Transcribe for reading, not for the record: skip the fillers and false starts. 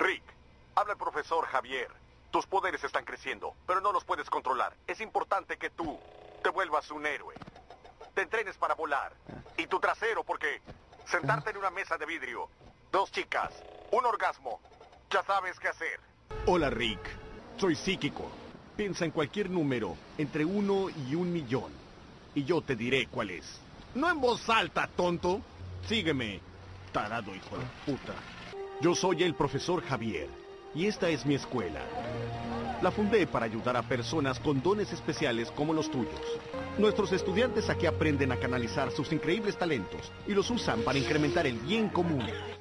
Rick, habla el profesor Javier. Tus poderes están creciendo, pero no los puedes controlar. Es importante que tú te vuelvas un héroe. Te entrenes para volar. Y tu trasero, porque sentarte en una mesa de vidrio, 2 chicas, un orgasmo, ya sabes qué hacer. Hola, Rick. Soy psíquico. Piensa en cualquier número entre 1 y 1.000.000. Y yo te diré cuál es. No en voz alta, tonto. Sígueme, tarado hijo de puta. Yo soy el profesor Javier, y esta es mi escuela. La fundé para ayudar a personas con dones especiales como los tuyos. Nuestros estudiantes aquí aprenden a canalizar sus increíbles talentos y los usan para incrementar el bien común.